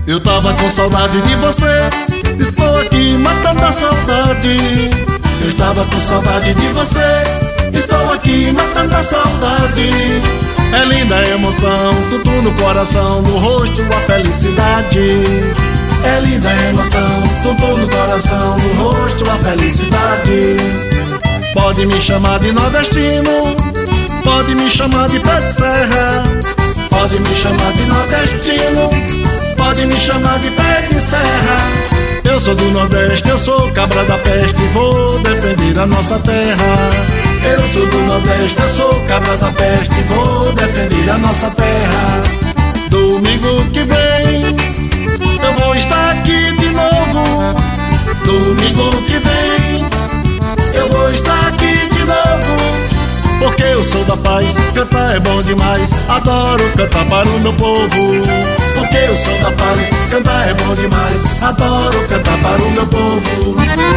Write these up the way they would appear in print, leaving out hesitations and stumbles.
Eu tava com saudade de você, estou aqui matando a saudade. Eu estava com saudade de você, estou aqui matando a saudade. É linda a emoção, tudo no coração, no rosto a felicidade. É linda a emoção, tudo no coração, no rosto a felicidade. Pode me chamar de nordestino, pode me chamar de pé de serra, pode me chamar de nordestino, pode me chamar de pé de serra. Eu sou do Nordeste, eu sou cabra da peste, vou defender a nossa terra. Eu sou do Nordeste, eu sou cabra da peste, vou defender a nossa terra. Domingo que vem eu vou estar aqui de novo. Domingo que vem eu vou estar aqui de novo. Porque eu sou da paz, cantar é bom demais, adoro cantar para o meu povo. Porque eu sou da paz, cantar é bom demais, adoro cantar para o meu povo.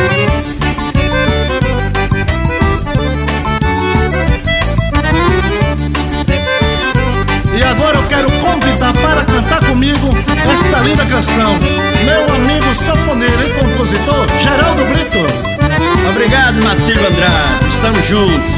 E agora eu quero convidar para cantar comigo esta linda canção, meu amigo sanfoneiro e compositor Geraldo Brito. Obrigado, Marcílio Andrade, estamos juntos.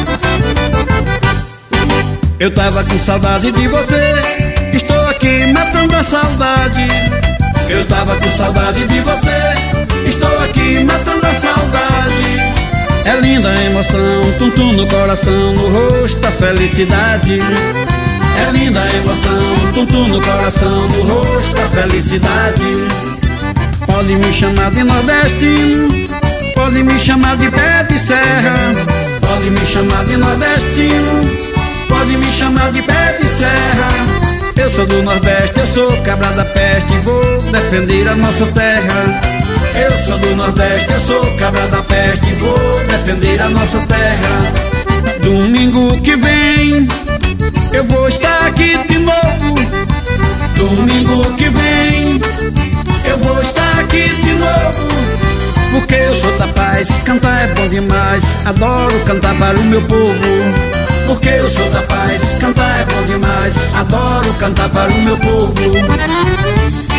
Eu tava com saudade de você, estou aqui matando a saudade. Eu tava com saudade de você, estou aqui matando a saudade. É linda a emoção, tum-tum no coração, no rosto a felicidade. É linda a emoção, tum-tum no coração, no rosto a felicidade. Pode me chamar de nordestino, pode me chamar de pé de serra, pode me chamar de nordestino, pode me chamar de pé de serra. Eu sou do Nordeste, eu sou cabra da peste, vou defender a nossa terra. Eu sou do Nordeste, eu sou cabra da peste, vou defender a nossa terra. Domingo que vem eu vou estar aqui de novo. Domingo que vem eu vou estar aqui de novo. Porque eu sou da paz, cantar é bom demais, adoro cantar para o meu povo. Porque eu sou da paz, cantar é bom demais, adoro cantar para o meu povo.